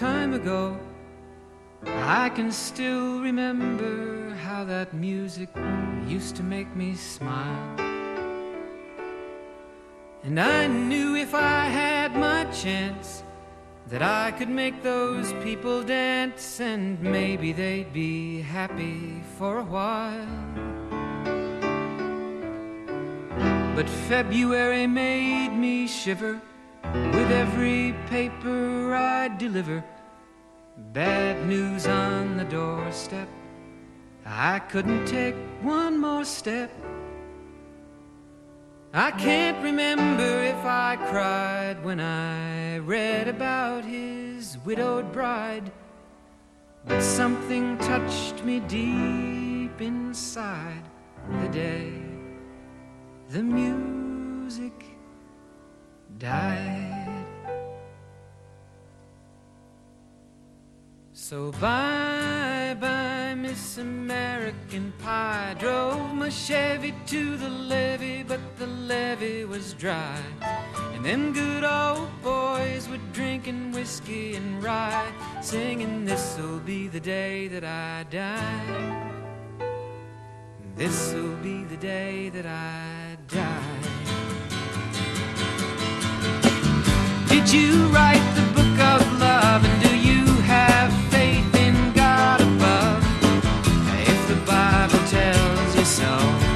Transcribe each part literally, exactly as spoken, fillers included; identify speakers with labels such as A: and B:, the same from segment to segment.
A: time ago, I can still remember how that music used to make me smile. And I knew if I had my chance that I could make those people dance, and maybe they'd be happy for a while. But February made me shiver with every paper I'd deliver. Bad news on the doorstep, I couldn't take one more step. I can't remember if I cried when I read about his widowed bride, but something touched me deep inside the day the music died. So bye-bye, Miss American Pie. Drove my Chevy to the levee, but the levee was dry. And them good old boys were drinking whiskey and rye, singing, this'll be the day that I die. This'll be the day that I die. Did you write the book of love, and do you have faith in God above? If the Bible tells you so.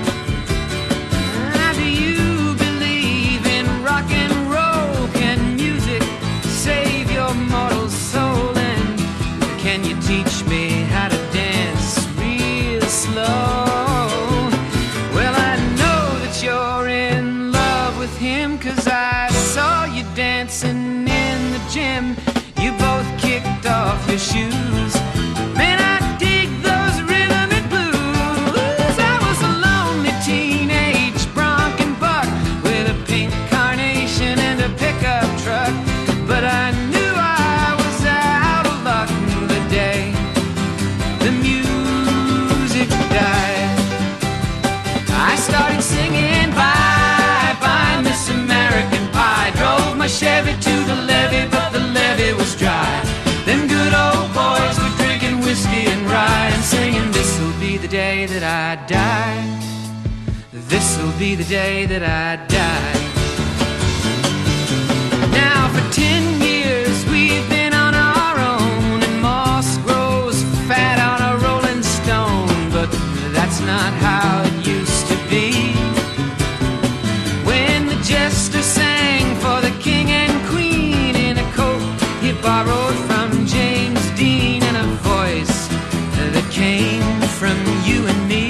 A: Do you believe in rock and roll? Can music save your mortal soul? And can you teach me how to dance real slow? Well, I know that you're in love with him, 'cause I saw you dancing in the gym. You both kicked off your shoes. Man, I dig those rhythm and blues. I was a lonely teenage bronc and buck with a pink carnation and a pickup truck, but I knew I was out of luck the day the music died. I started singing bye bye, Miss American Pie. Drove my Chevy to the levee, but the levee was dry. Them good old boys were drinking whiskey and rye, and singing, this'll be the day that I die. This'll be the day that I die. Now for ten years we've been on our own, and moss grows fat on a rolling stone, but that's not how it used to be. When the jester sang for the king and queen in a coat he borrowed from James Dean, and a voice that came from you and me.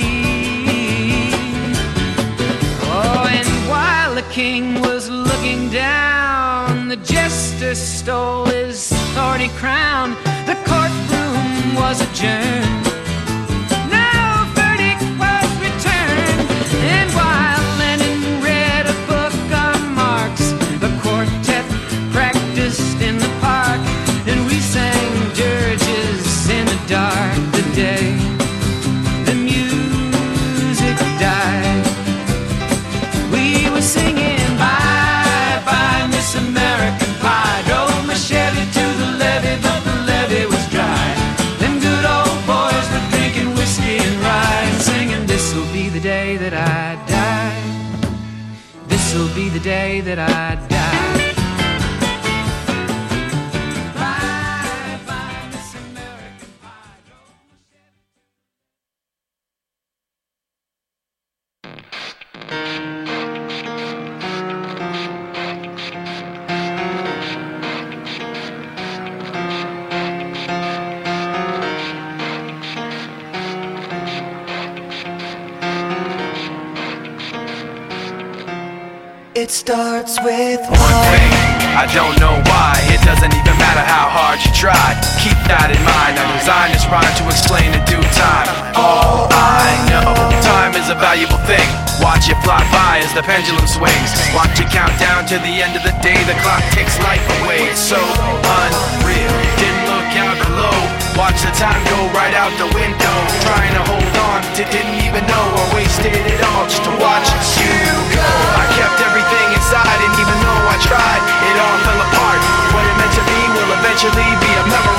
A: Oh, and while the king was looking down, the jester stole his thorny crown. The courtroom was adjourned. No verdict was returned. And while Lenin read a book on Marx, the quartet practiced in the park, and we sang dirges in the dark the day the music died. We were singing bye bye, Miss American Pie. Drove my Chevy to the levee, but the levee was dry. Them good old boys were drinking whiskey and rye, and singing, this'll be the day that I die. This'll be the day that I die. Bye bye, Miss American Pie.
B: It starts with
C: One thing, I don't know why. It doesn't even matter how hard you try. Keep that in mind. I designed this rhyme to explain in due time. All I know, time is a valuable thing. Watch it fly by as the pendulum swings. Watch it count down to the end of the day. The clock takes life away. It's so unreal. Didn't look out below. Watch the time go right out the window. Trying to hold on to didn't even know, or wasted it all just to watch you go. I kept everything inside, and even though I tried, it all fell apart. What it meant to be will eventually be a memory.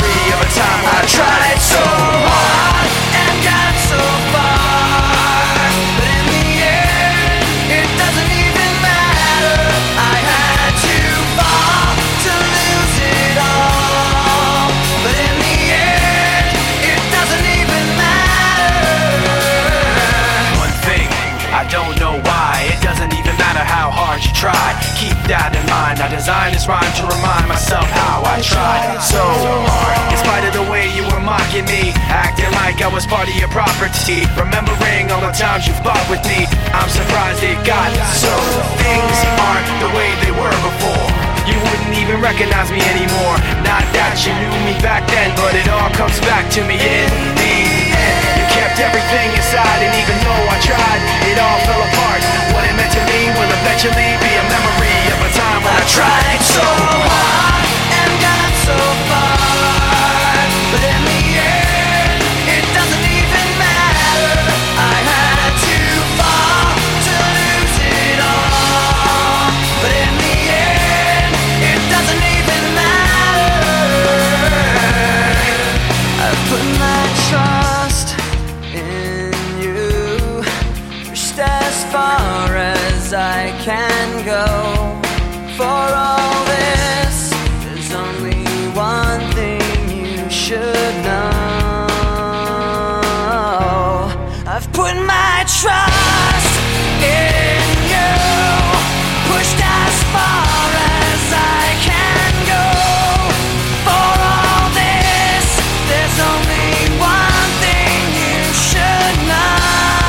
C: this rhyme to remind myself how I tried so hard. In spite of the way you were mocking me, acting like I was part of your property, remembering all the times you fought with me, I'm surprised it got so. Things aren't the way they were before. You wouldn't even recognize me anymore. Not that you knew me back then, but it all comes back to me in the end. You kept everything inside, and even though I tried, it all fell apart. What it meant to me will eventually be a memory of a time when I tried so hard
A: and got so far, but in the end, it doesn't even matter. I had to fall to lose it all, but in the end, it doesn't even matter. I've put my trust in you, pushed as far as I can go. For all this, there's only one thing you should know. I've put my trust in you, pushed as far as I can go. For all this, there's only one thing you should know.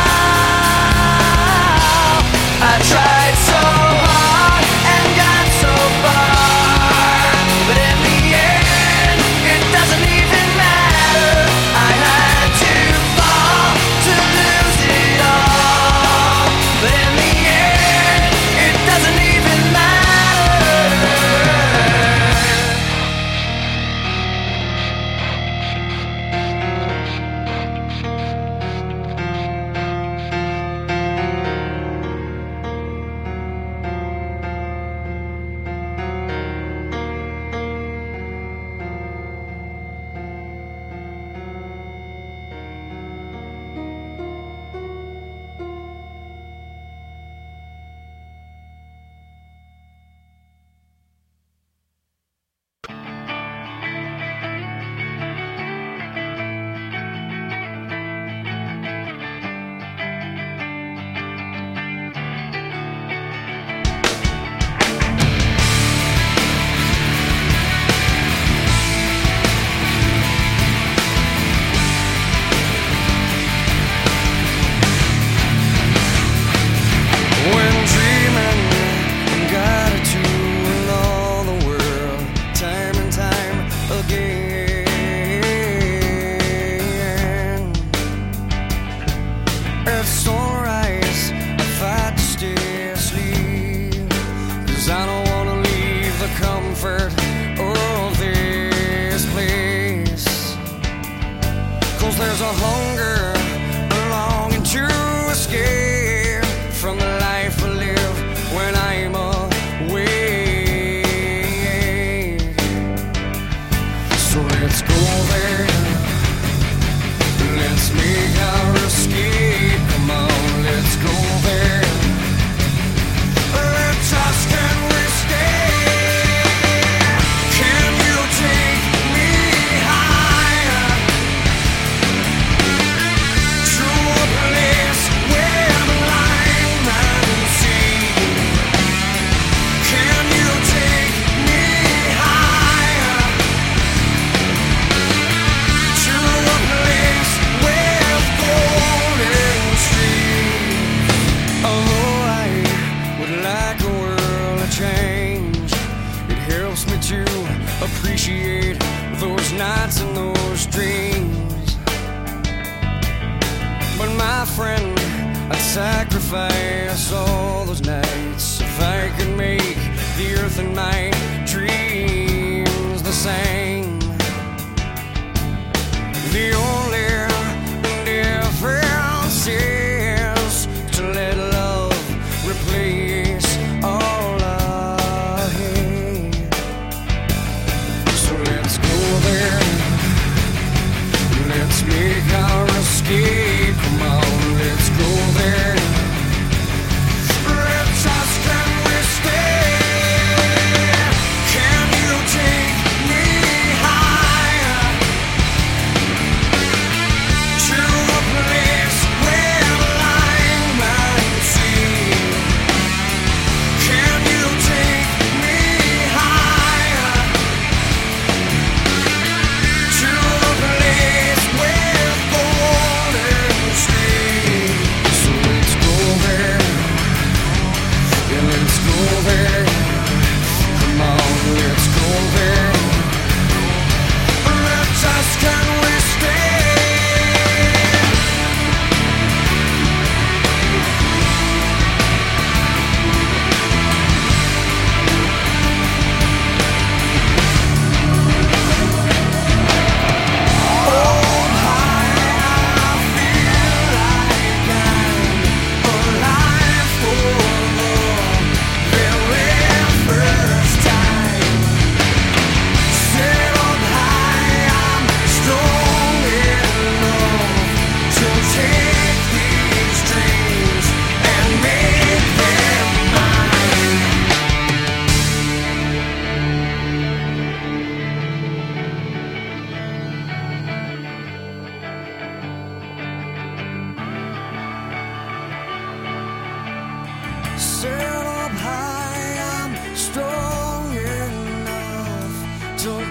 A: I tried so hard and got so far, but in the end, it doesn't even matter. I had to fall to lose it all, but in the end, it doesn't even matter.
D: When dreaming and gratitude in all the world, time and time again. At sunrise, I fight to stay asleep, 'cause I don't wanna leave the comfort of this place. 'Cause there's a hunger, a longing to escape from the life I live when I'm away. So let's go there, let's make our escape. Come on, let's go there. Let's ask, can we stay? Can you take me higher to a place where the line man see? Can you take me higher to a place with golden streams? Although I would like a world to change, it helps me to appreciate those nights and those dreams. But my friend, I'd sacrifice all those nights if I could make the earth and my dreams the same. The only difference is to let love replace all I hate. So let's go there, let's make our escape. Come on, let's go there. Let's ask, can we stay? Can you take me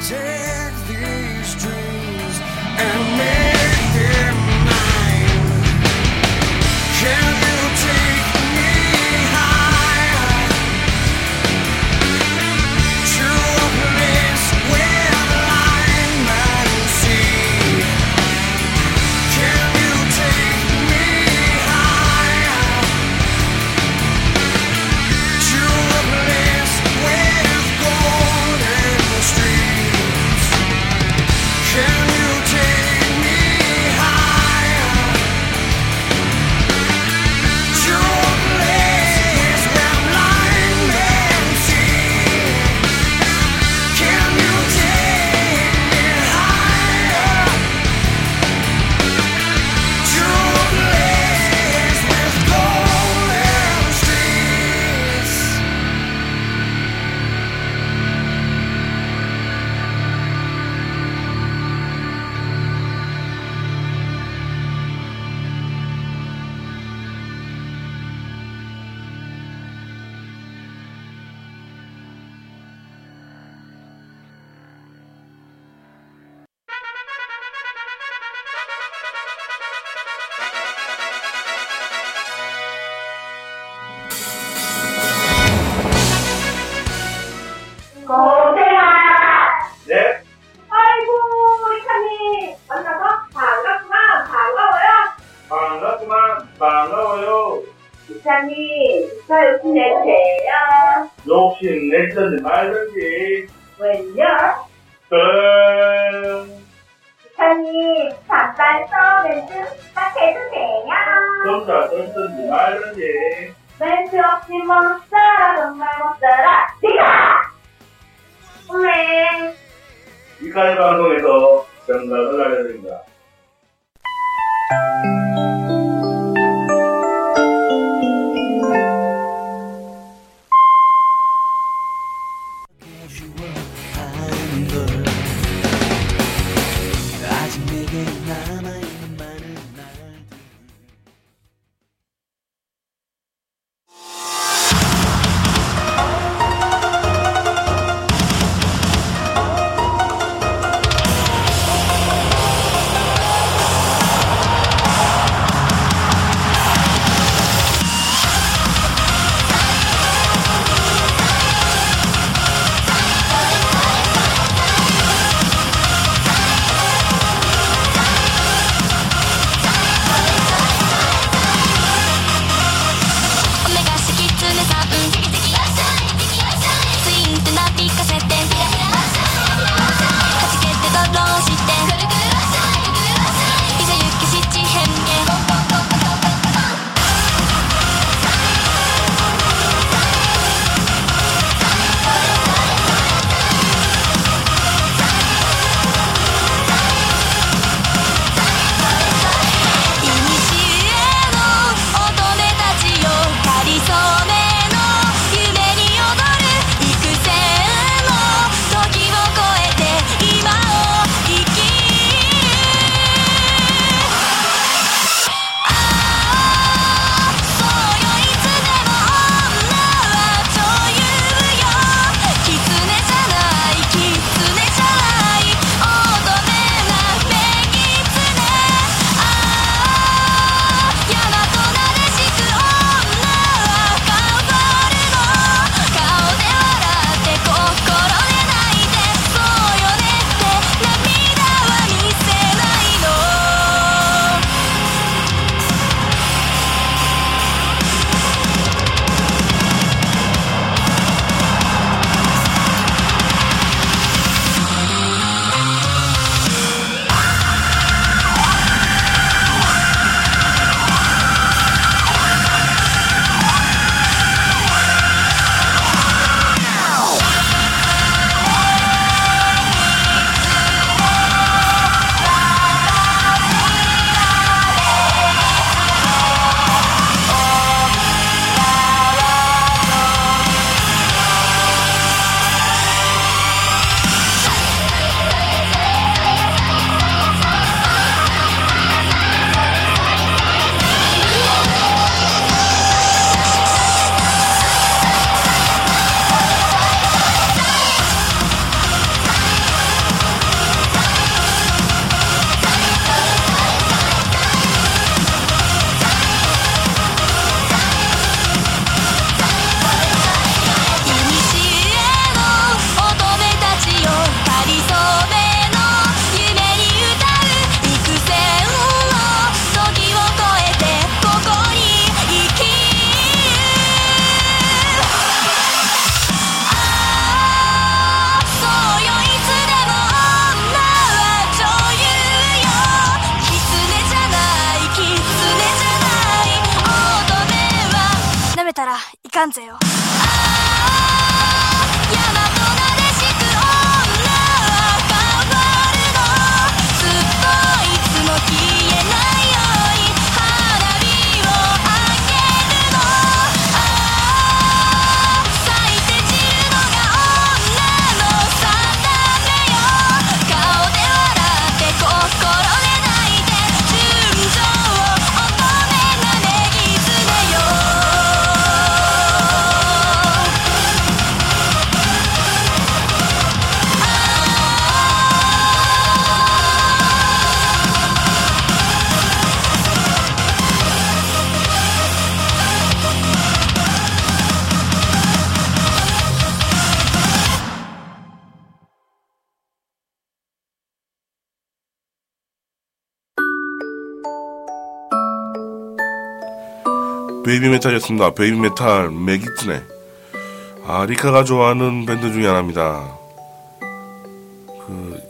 D: take these dreams and make them mine. Can you take me higher to a place where line and sea? Can you take me higher to a place with golden streets? Can you take me higher to a place where blind men see? Can you take me higher to a place with golden streets?
E: 고생아.
F: 네?
E: 아이고 우리 칸님 만나서 반갑구만. 반가워요.
F: 반갑구만. 반가워요.
E: 이사님 인사 욕심 내주세요.
F: 욕심 내든지 말든지.
E: 웬열?
F: 땡.
E: 이사님 잠깐 써 멘트 부탁해주세요.
F: 혼자 듣든지 말든지.
E: 멘트 없이 못 살아 정말 못 살아 네가. 네.
F: 이카이 방송에서 정답을 알려드립니다.
B: 아직 내게 남아있는 많은 날들
G: 感ぜよ
H: 베이비메탈이었습니다. 베이비메탈 메기츠네. 아, 리카가 좋아하는 밴드 중에 하나입니다. 그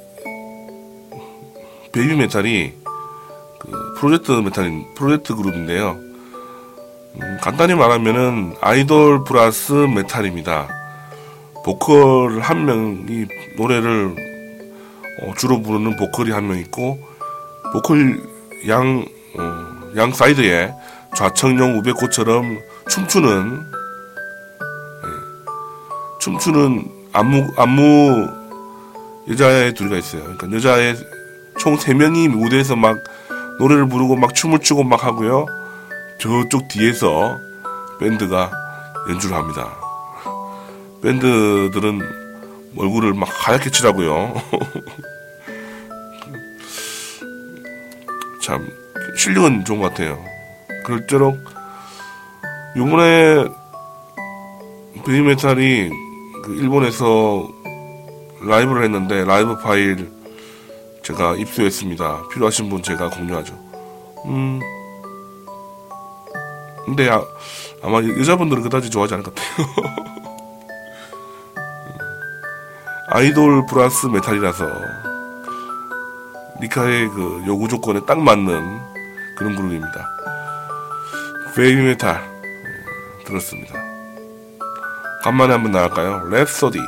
H: 베이비메탈이 그 프로젝트 메탈인 프로젝트 그룹인데요. 음, 간단히 말하면은 아이돌 플러스 메탈입니다. 보컬 한 명이 노래를 어, 주로 부르는 보컬이 한 명 있고 보컬 양, 어, 양 사이드에 좌청룡 우베코처럼 춤추는 예, 춤추는 안무 안무 여자애 둘이가 있어요. 그러니까 여자애 총 세 명이 무대에서 막 노래를 부르고 막 춤을 추고 막 하고요. 저쪽 뒤에서 밴드가 연주를 합니다. 밴드들은 얼굴을 막 하얗게 칠하고요. 참 실력은 좋은 것 같아요. 그럴수록 요번에 베이비메탈이 그 일본에서 라이브를 했는데 라이브 파일 제가 입수했습니다. 필요하신 분 제가 공유하죠. 음 근데 아, 아마 여자분들은 그다지 좋아하지 않을 것 같아요. 아이돌 플러스 메탈이라서 리카의 그 요구 조건에 딱 맞는 그런 그룹입니다. 베이비메탈 네, 들었습니다. 간만에 한번 나갈까요? 랩소디.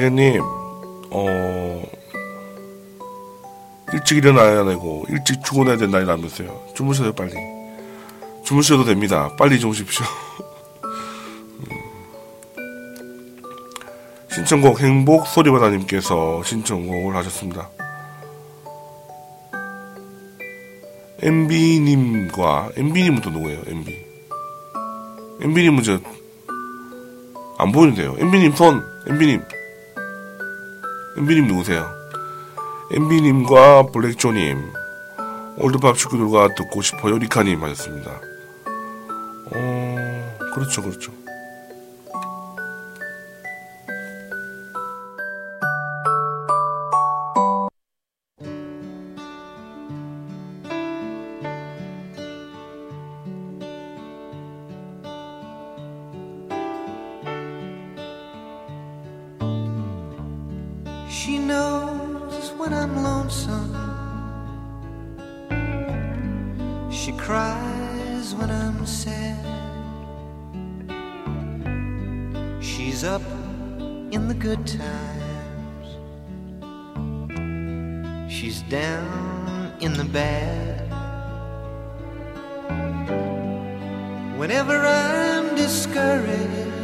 H: 가게님, 어, 일찍 일어나야 되고, 일찍 출근해야 된다면서요. 주무셔요, 빨리. 주무셔도 됩니다. 빨리 주무십시오. 신청곡 행복 소리바다님께서 신청곡을 하셨습니다. 엠비님과, 엠비님은 또 누구예요, 엠비? 엠비님은 저, 안 보이는데요. 엠비님 손, 엠비님. 엠비님 누구세요? 엠비님과 블랙조님, 올드팝 식구들과 듣고 싶어요, 리카님 하셨습니다. 어, 그렇죠, 그렇죠.
B: She knows when I'm lonesome. She cries when I'm sad. She's up in the good times. She's down in the bad. Whenever I'm discouraged,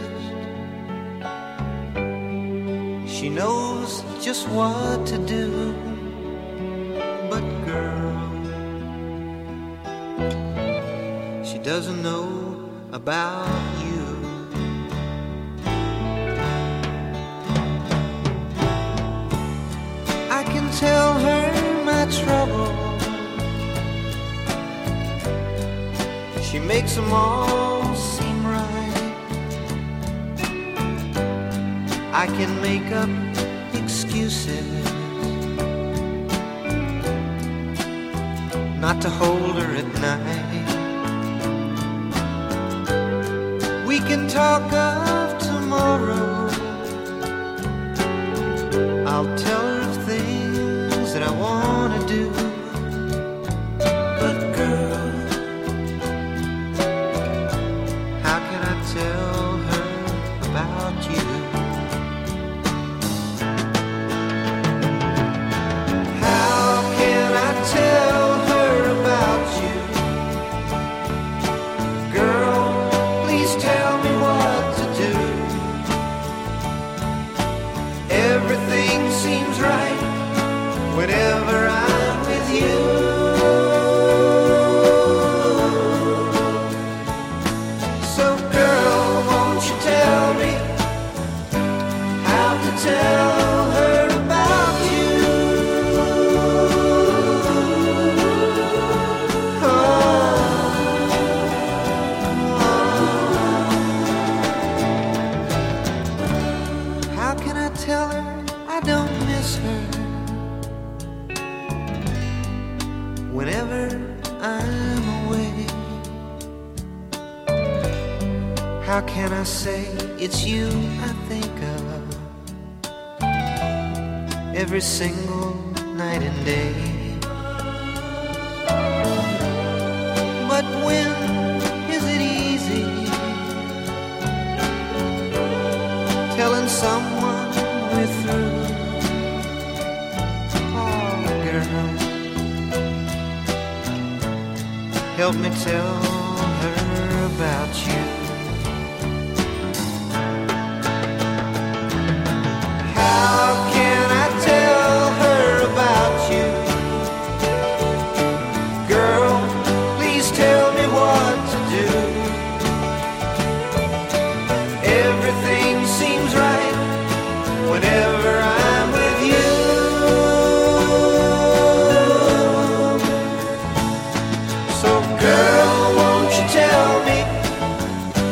B: she knows just what to do. But girl, she doesn't know about you. I can tell her my trouble. She makes them all seem right. I can make up excuses not to hold her at night. We can talk of tomorrow. I'll tell her of things that I want to do. But girl, how can I tell her about you? Tell her about you. Girl, please tell me what to do. Everything seems right whenever I'm with you. So girl, won't you tell me how to tell her about you? Tell her I don't miss her whenever I'm away. How can I say it's you I think of every single night and day? But when is it easy telling someone we're through? Oh, girl, help me tell her about you. How can I tell her about you? Girl, please tell me what to do. Everything seems right whenever I'm with you. So girl, won't you tell me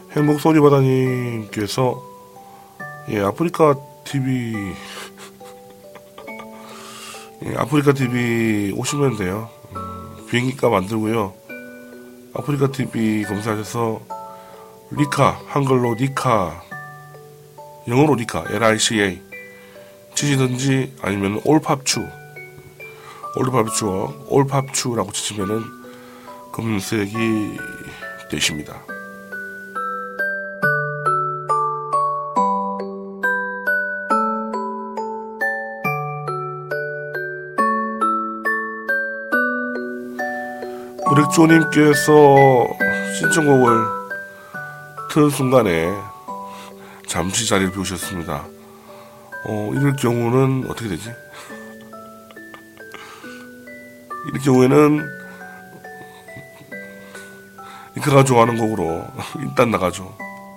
H: 행복소리바다님께서 예, 아프리카 티비 예, 아프리카 티비 오시면 돼요. 음, 비행기값 안 들고요. 아프리카 티비 검사하셔서 리카, 한글로 리카, 영어로 리카, 엘-아이-씨-에이 치시든지 아니면 올팝추, 올팝추어, 올팝추라고 치시면은 검색이 되십니다. 브렉조님께서 신청곡을 틀 순간에 잠시 자리를 비우셨습니다. 어, 이럴 경우는 어떻게 되지? 이럴 경우에는 리카가 좋아하는 곡으로 일단 나가죠.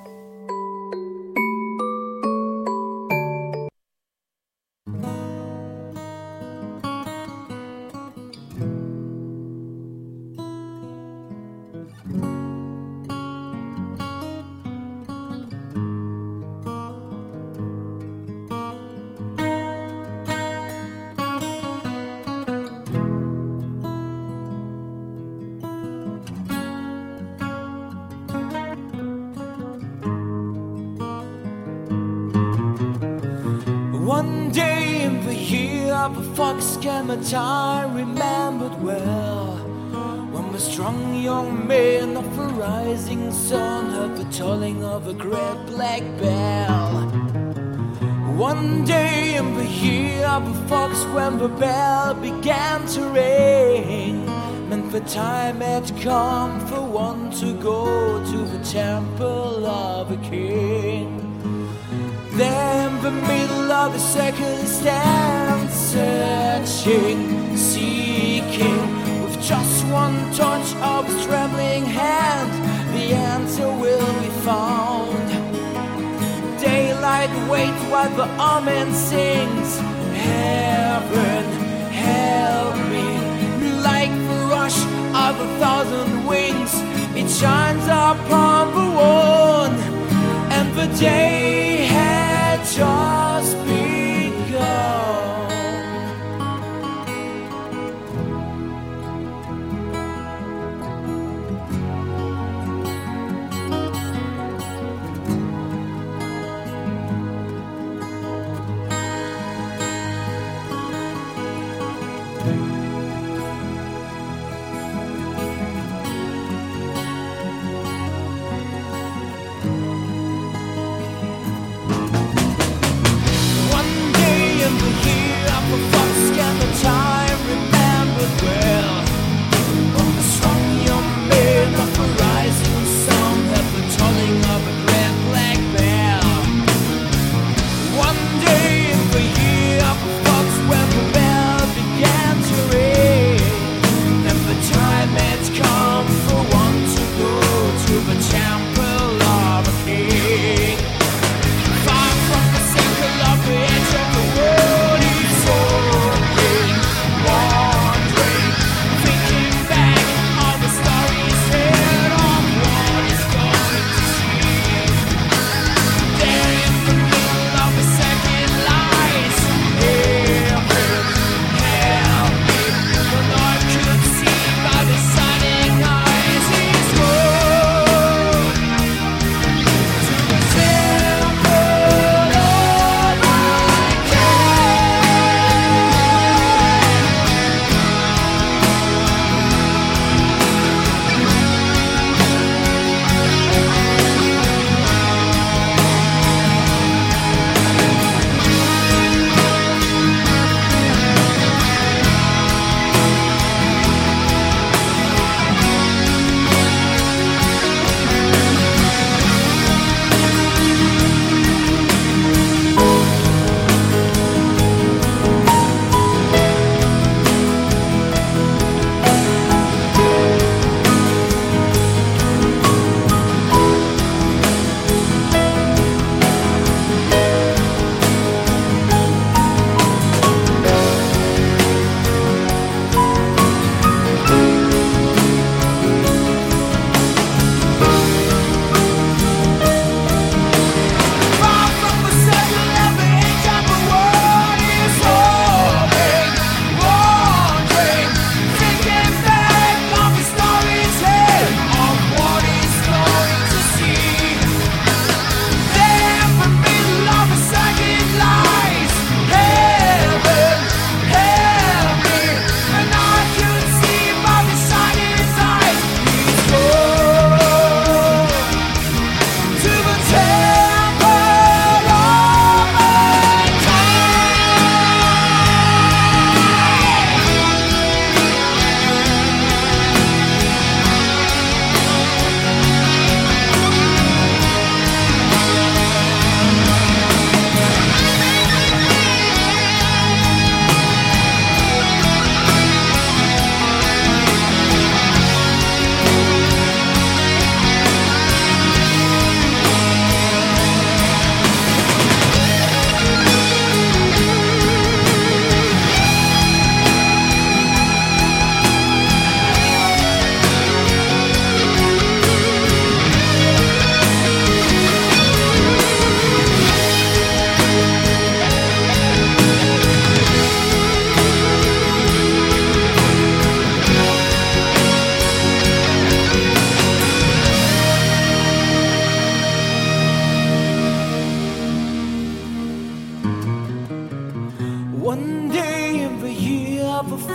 G: One day in the year of a fox came a time remembered well, when the strong young man of the rising sun heard the tolling of a great black bell. One day in the year of a fox when the bell began to ring, meant the time had come for one to go to the temple of a king. There in the middle of the second stand, searching, seeking, with just one touch of his trembling hand, the answer will be found. Daylight waits while the amen sings, heaven help me, like the rush of a thousand wings, it shines upon the one, and the day has just begun.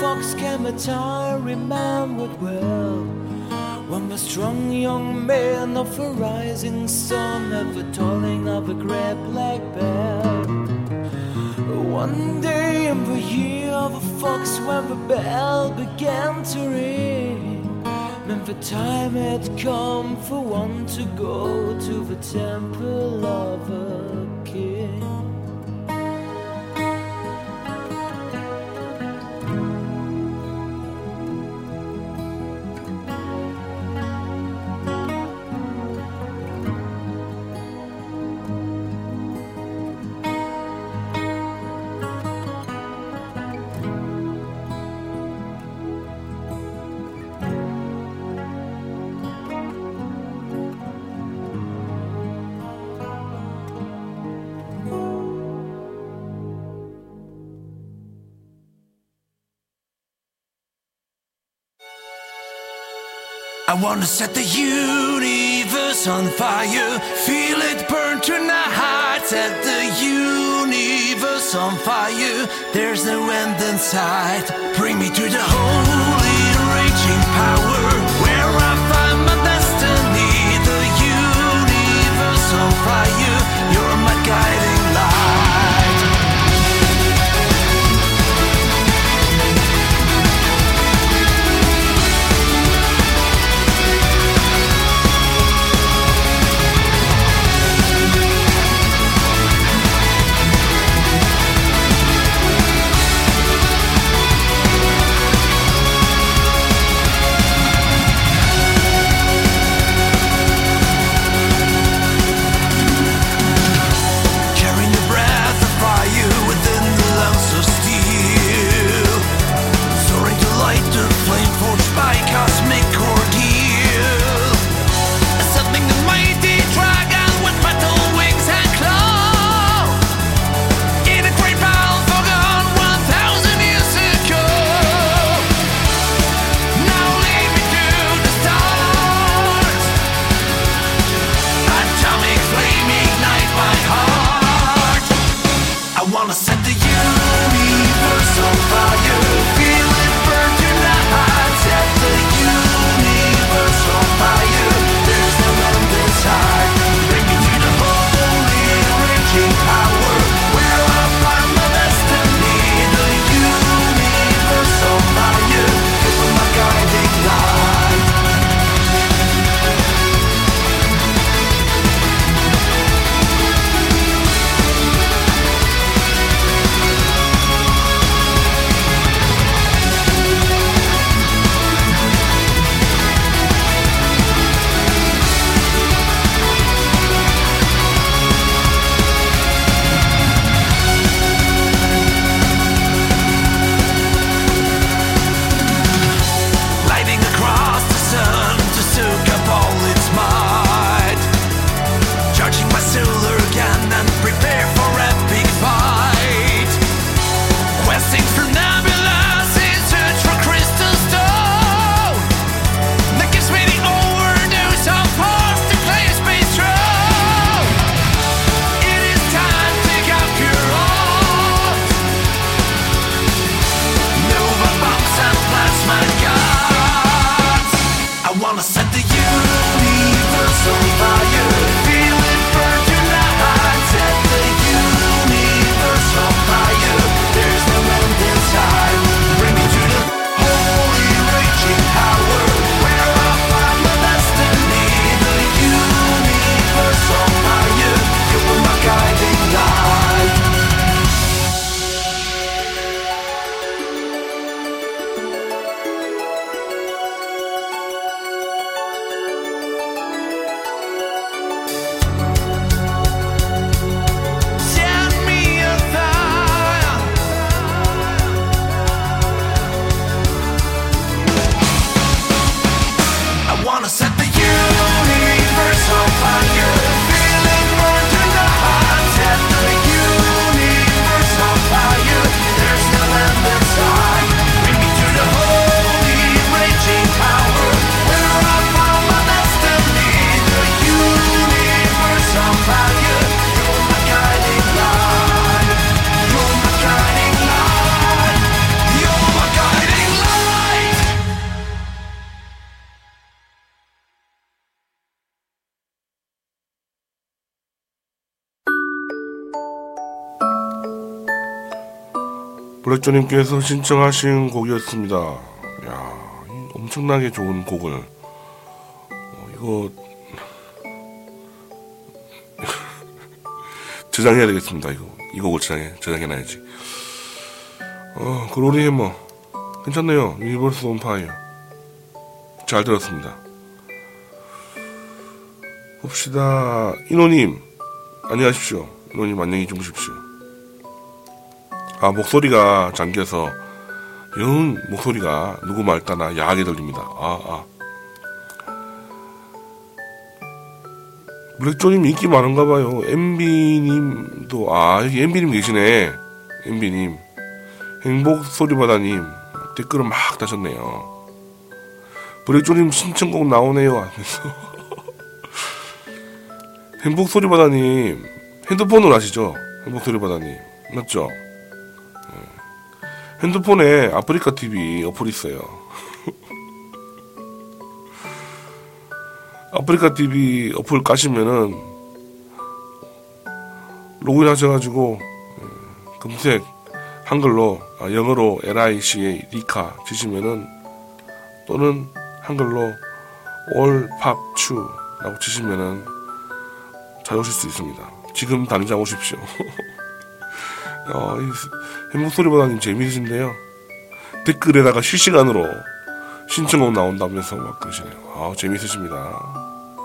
G: fox came a time remembered well, when the strong young man of a rising sun at the tolling of a great black bell. One day in the year of a fox, when the bell began to ring, and the time had come for one to go to the temple of a king.
I: I wanna set the universe on fire, feel it burn tonight. Set the universe on fire, there's no end in sight. Bring me to the holy raging power, where I find my destiny. The universe on fire, you're my guiding light.
H: 블랙조님께서 신청하신 곡이었습니다. 이야, 엄청나게 좋은 곡을 어, 이거 저장해야 되겠습니다. 이거 이 곡을 저장해 저장해놔야지. 어, 글로리 해머 괜찮네요. 유니버스 온 파이어 잘 들었습니다. 봅시다. 인호님 안녕하십시오. 인호님 안녕히 주무십시오. 아, 목소리가 잠겨서 영 목소리가 누구 말 따나 야하게 들립니다. 아, 아. 블랙조님 인기 많은가 봐요. 엠비님도, 아, 여기 엠비님 계시네. 엠비님. 행복소리바다님. 댓글을 막 다셨네요. 블랙조님 신청곡 나오네요. 하면서. 행복소리바다님. 핸드폰으로 하시죠? 행복소리바다님. 맞죠? 네. 핸드폰에 아프리카 티비 어플 있어요. 아프리카 티비 어플 까시면은 로그인 하셔가지고 검색 한글로 아, 영어로 엘아이씨 리카 치시면은 또는 한글로 올팝추라고 치시면은 찾아오실 수 있습니다. 지금 당장 오십시오. 어, 행복소리보다는 재미있으신데요. 댓글에다가 실시간으로 신청곡 나온다면서 막 그러시네요. 아, 재미있으십니다.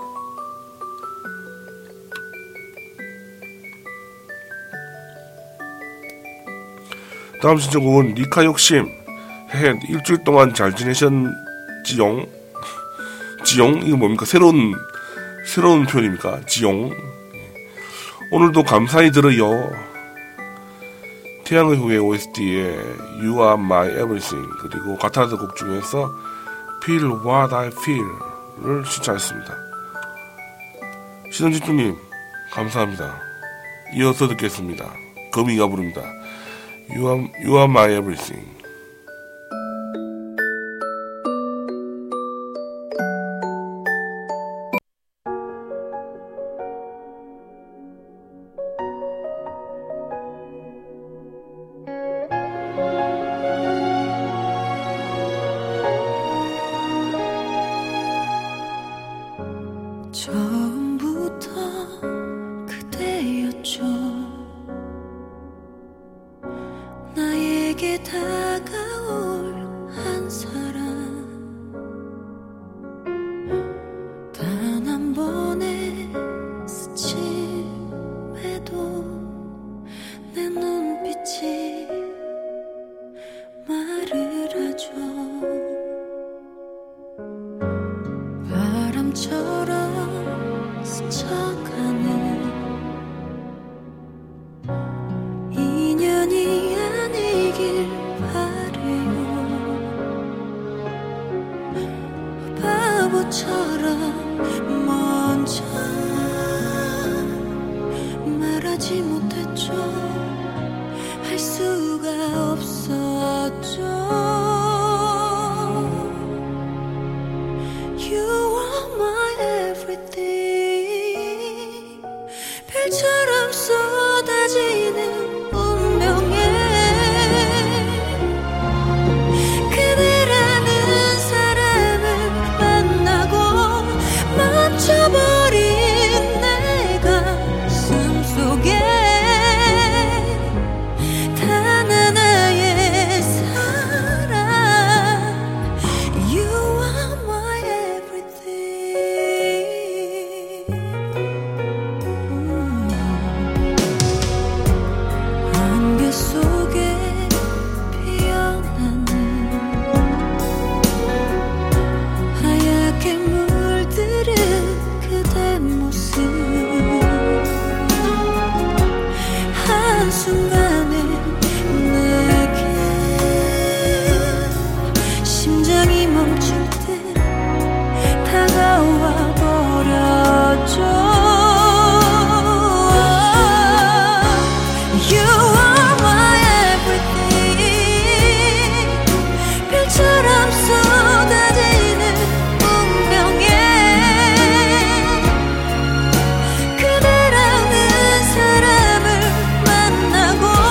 H: 다음 신청곡은 리카 욕심. 헤헤, 일주일 동안 잘 지내셨지용? 지용? 이거 뭡니까? 새로운, 새로운 표현입니까? 지용? 오늘도 감사히 들어요. 태양의 후예 오에스티의 You Are My Everything 그리고 가타드 곡 중에서 Feel What I Feel을 신청했습니다. 신원집주님 감사합니다. 이어서 듣겠습니다. 거미가 부릅니다. You are, you are my everything.
J: 처음부터 그대였죠. 나에게 다가올 한 사람 단 한 번의 스침에도 내 눈빛이 말을 하죠. 바람처럼 스쳐가는 인연이 아니길 바래요. 바보처럼 먼저 말하지 못했죠. 할 수가 없었죠. You are my everything. 별처럼 쏟아지는 운명에 그대라는 사람을 만나고 멈춰버린 내 가슴 속에 단 하나의 사랑 You are my everything. 안개 속에 피어나는 하얗게 물들은 그대 모습 한순간에 내게 심장이 멈출 듯 다가와 버렸죠. You are my everything. 별처럼 쏟아지는 운명에 그대라는 사람을 만나고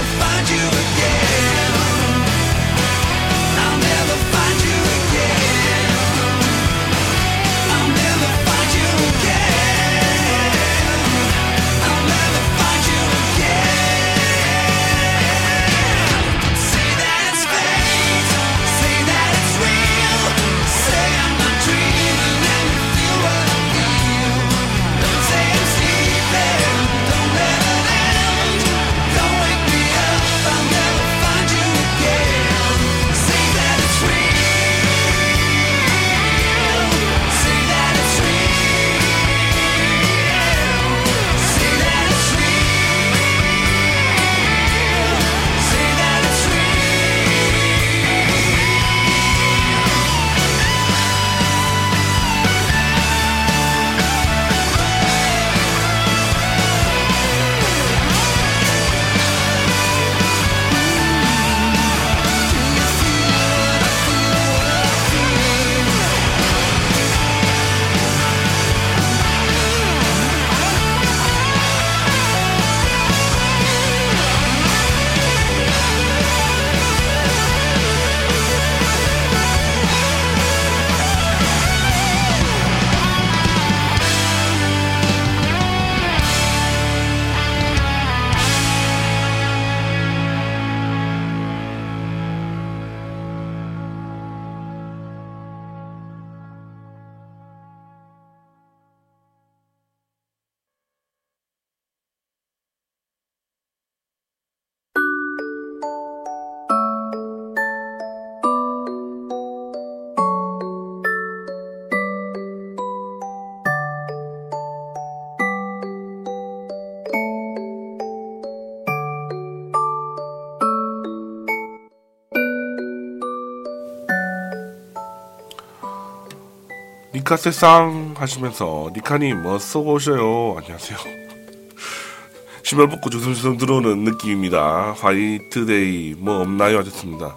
I: find you again. I'll never find you again. I'll never find you again. I'll never find you again. Say that it's fate, say that it's real, say I'm not dreaming and you feel what I feel. Don't say I'm sleeping, don't let it end. Don't wake me up, I'll never find you again. Say that it's real, say that it's real, say that it's real, say that it's
H: 니카세상 하시면서 니카님 뭐 쏘고 오셔요. 안녕하세요. 신발 벗고 주섬주섬 들어오는 느낌입니다. 화이트데이 뭐 없나요 하셨습니다.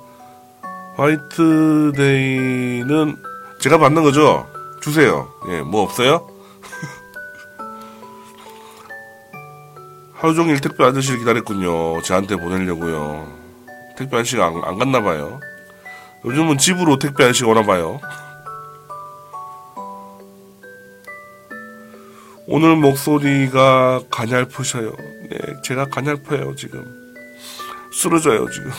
H: 화이트데이는 제가 받는 거죠. 주세요. 예, 뭐 없어요? 하루 종일 택배 아저씨를 기다렸군요. 저한테 보내려고요. 택배 아저씨가 안, 안 갔나 봐요. 요즘은 집으로 택배 아저씨가 오나 봐요. 오늘 목소리가 가냘프셔요. 네, 제가 가냘퍼요 지금. 쓰러져요 지금.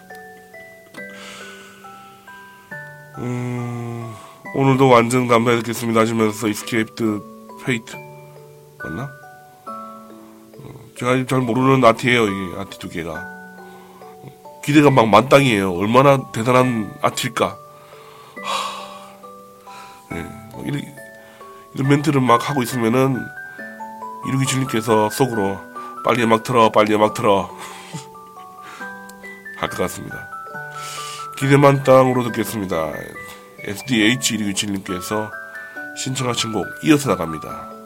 H: 음, 오늘도 완전 감사히 듣겠습니다 하시면서 Escaped Fate 맞나? 제가 잘 모르는 아티예요. 이게 아티 두 개가. 기대가 막 만땅이에요. 얼마나 대단한 아티일까. 하... 네, 뭐 이런, 이런 멘트를 막 하고 있으면은 이루기진님께서 속으로 빨리 음악 틀어 빨리 음악 틀어 할 것 같습니다. 기대 만땅으로 듣겠습니다. 에스디에이치 이루기진님께서 신청하신 곡 이어서 나갑니다.